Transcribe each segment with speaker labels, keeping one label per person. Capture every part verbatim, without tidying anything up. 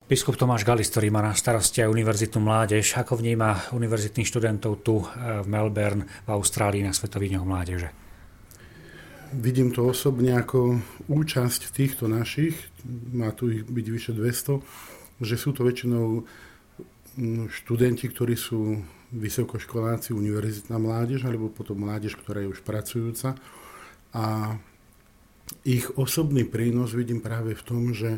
Speaker 1: Biskup Tomáš Galis, ktorý má na starosti aj univerzitnú mládež, ako vníma univerzitných študentov tu v Melbourne v Austrálii na Svetových dňoch mládeže?
Speaker 2: Vidím to osobne ako účasť týchto našich, má tu ich byť vyše dvesto, že sú to väčšinou študenti, ktorí sú vysokoškoláci, univerzitná mládež, alebo potom mládež, ktorá je už pracujúca. A ich osobný prínos vidím práve v tom, že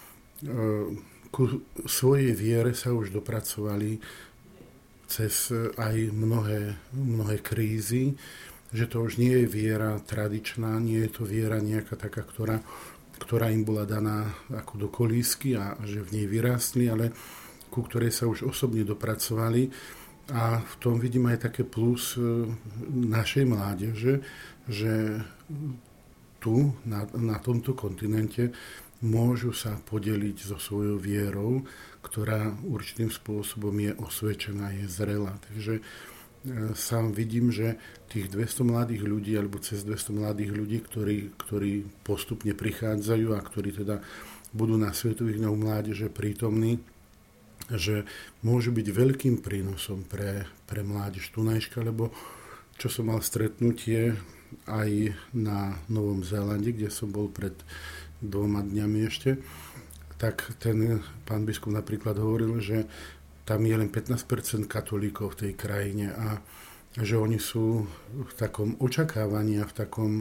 Speaker 2: ku svojej viere sa už dopracovali cez aj mnohé, mnohé krízy, že to už nie je viera tradičná, nie je to viera nejaká taká, ktorá, ktorá im bola daná ako do kolísky a že v nej vyrástli, ale ku ktorej sa už osobne dopracovali. A v tom vidím aj také plus našej mládeže, že tu, na, na tomto kontinente, môžu sa podeliť so svojou vierou, ktorá určitým spôsobom je osvedčená, je zrelá. Takže e, sám vidím, že tých dvesto mladých ľudí, alebo cez dvesto mladých ľudí, ktorí, ktorí postupne prichádzajú a ktorí teda budú na Svetových dňoch mládeže prítomní, že môžu byť veľkým prínosom pre, pre mládež tunajška, lebo čo som mal stretnutie aj na Novom Zélande, kde som bol pred dvoma dňami ešte, tak ten pán biskup napríklad hovoril, že tam je len pätnásť percent katolíkov v tej krajine a že oni sú v takom očakávaní a v takom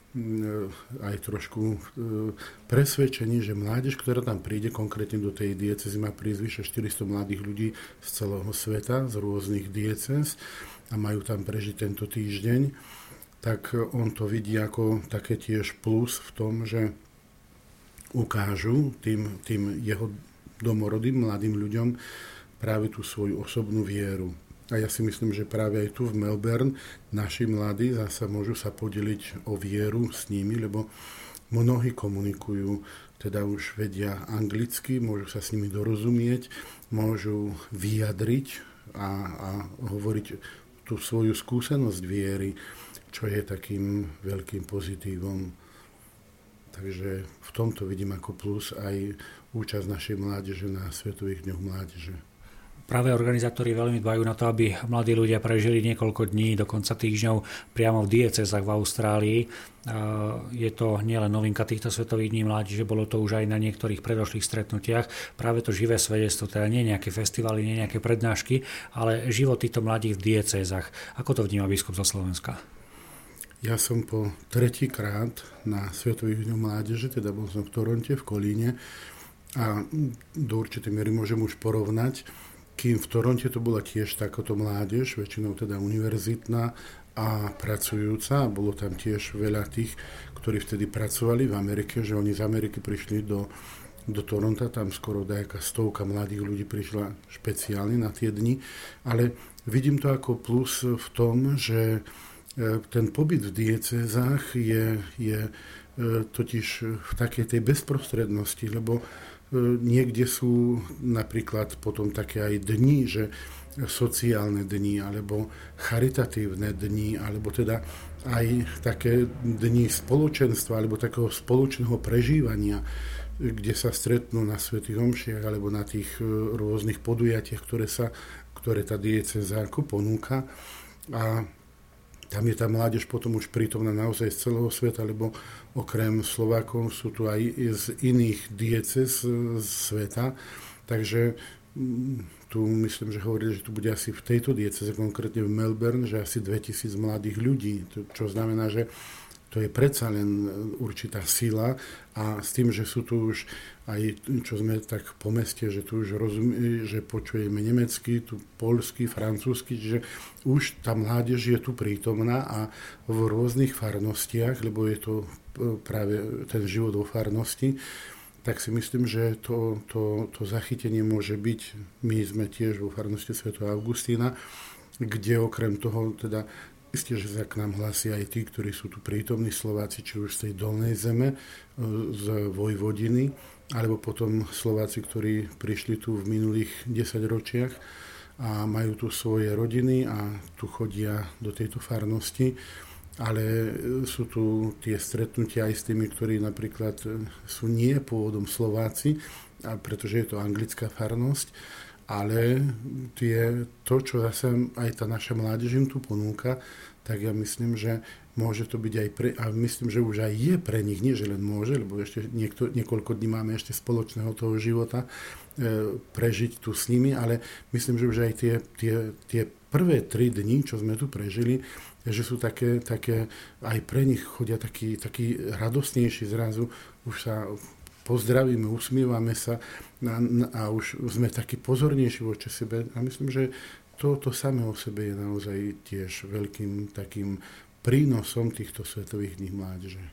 Speaker 2: aj trošku presvedčení, že mládež, ktorá tam príde konkrétne do tej diecézy, má prísť vyše štyristo mladých ľudí z celého sveta, z rôznych diecéz a majú tam prežiť tento týždeň, tak on to vidí ako také tiež plus v tom, že ukážu tým, tým jeho domorodým mladým ľuďom práve tú svoju osobnú vieru. A ja si myslím, že práve aj tu v Melbourne naši mladí zasa môžu sa podeliť o vieru s nimi, lebo mnohí komunikujú, teda už vedia anglicky, môžu sa s nimi dorozumieť, môžu vyjadriť a, a hovoriť tú svoju skúsenosť viery, čo je takým veľkým pozitívom. Takže v tomto vidím ako plus aj účasť našej mládeže na Svetových dňoch mládeže.
Speaker 1: Práve organizátori veľmi dbajú na to, aby mladí ľudia prežili niekoľko dní, dokonca týždňov priamo v diecézach v Austrálii. Je to nielen novinka týchto Svetových dní mládeže, bolo to už aj na niektorých predošlých stretnutiach. Práve to živé svedectvo, teda nie nejaké festivály, nie nejaké prednášky, ale život týchto mladých v diecézach. Ako to vníma biskup zo Slovenska?
Speaker 2: Ja som po tretíkrát na Svetových dňoch mládeže, teda bol som v Toronte, v Kolíne a do určitej miery môžem už porovnať, kým v Toronte to bola tiež takáto mládež, väčšinou teda univerzitná a pracujúca. Bolo tam tiež veľa tých, ktorí vtedy pracovali v Amerike, že oni z Ameriky prišli do, do Toronta, tam skoro nejaká stovka mladých ľudí prišla špeciálne na tie dni, ale vidím to ako plus v tom, že ten pobyt v diecézach je, je totiž v takej tej bezprostrednosti, lebo niekde sú napríklad potom také aj dni, že sociálne dni, alebo charitatívne dni, alebo teda aj také dni spoločenstva, alebo takého spoločného prežívania, kde sa stretnú na svätých omšiach, alebo na tých rôznych podujatiach, ktoré, sa, ktoré tá diecéza ako ponúka. A tam je tá mládež potom už prítomná naozaj z celého sveta, lebo okrem Slovákov sú tu aj z iných diecéz z sveta. Takže tu myslím, že hovorili, že tu bude asi v tejto diecéze, konkrétne v Melbourne, že asi dvetisíc mladých ľudí, čo znamená, že to je predsa len určitá sila a s tým, že sú tu už aj, čo sme tak po meste, že tu už rozumie, že počujeme nemecky, tu poľsky, francúzsky, že už tá mládež je tu prítomná a v rôznych farnostiach, lebo je to práve ten život vo farnosti, tak si myslím, že to, to, to zachytenie môže byť, my sme tiež vo farnosti svätého Augustína, kde okrem toho teda isté, že sa k nám hlásia aj tí, ktorí sú tu prítomní Slováci, či už z tej dolnej zeme, z Vojvodiny, alebo potom Slováci, ktorí prišli tu v minulých desaťročiach a majú tu svoje rodiny a tu chodia do tejto farnosti. Ale sú tu tie stretnutia aj s tými, ktorí napríklad sú nie pôvodom Slováci, a pretože je to anglická farnosť, ale tie, to, čo zase aj tá naša mládež im tu ponúka, tak ja myslím, že môže to byť aj pre, a myslím, že už aj je pre nich, nie že len môže, lebo ešte niekto, niekoľko dní máme ešte spoločného toho života, e, prežiť tu s nimi, ale myslím, že už aj tie, tie, tie prvé tri dni, čo sme tu prežili, že sú také, také aj pre nich chodia takí, takí radosnejší zrazu, už sa pozdravíme, usmievame sa a, a už sme takí pozornejší voči sebe a myslím, že to, to samé o sebe je naozaj tiež veľkým takým prínosom týchto Svetových dní mládeže.